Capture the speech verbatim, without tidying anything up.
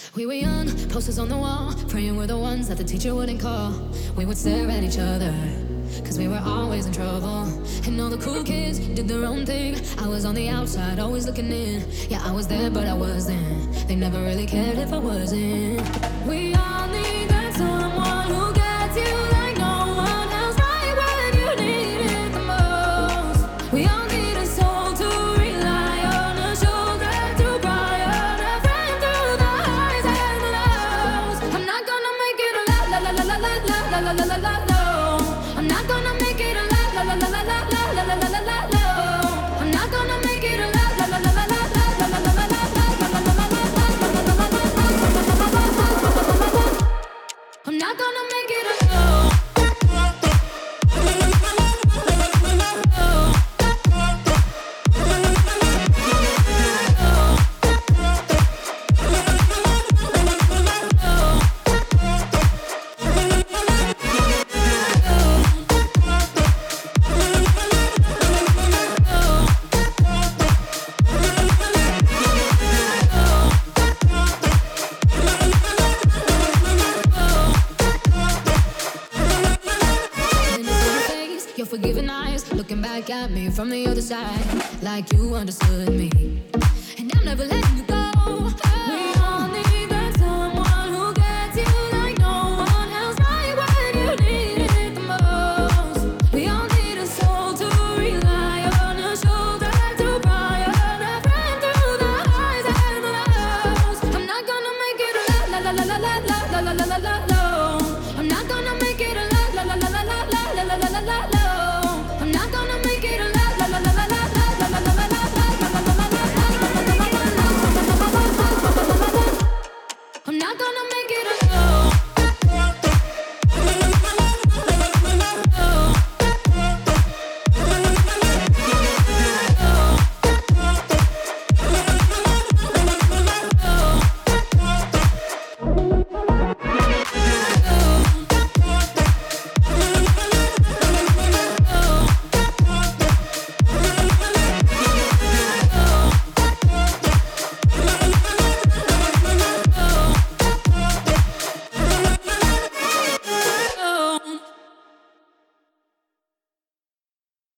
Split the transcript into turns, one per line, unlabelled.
We were young, posters on the wall, praying we're the ones that the teacher wouldn't call. We would stare at each other, cause we were always in trouble. And all the cool kids did their own thing. I was on the outside, always looking in. Yeah, I was there, but I wasn't. They never really cared if I wasn't. We all need that someone who gets you like no one else, right when you need it the most. We all need a soul to rely on, a shoulder to cry on, a friend through the highs and the lows. I'm not gonna make it a la la la la la la la la la la la. I'm not gonna make it a la la la la la la la la la la la la. I'm not gonna make it a la la la la la la la la la la la. I'm not gonna make it alone. Your forgiving eyes looking back at me from the other side, like you understood me. And I'm never letting you go.